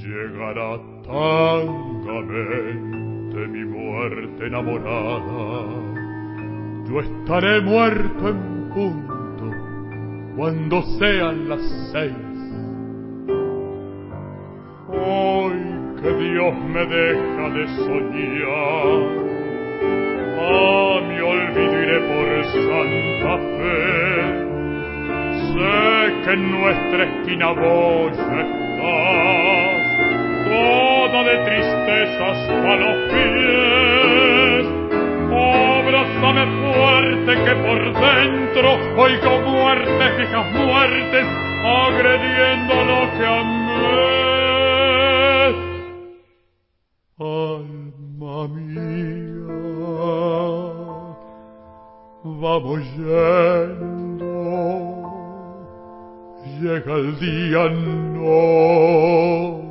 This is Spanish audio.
Llegará tangamente mi muerte enamorada. Yo estaré muerto en punto cuando sean las 6. Hoy que Dios me deja de soñar, a mi olvido iré por Santa Fe. Sé que en nuestra esquina vos estás, toda de tristezas a los pies. Abrázame fuerte que por dentro oigo muertes, viejas muertes, agrediendo lo que amé. Alma mía, vamos yendo, llega el día, no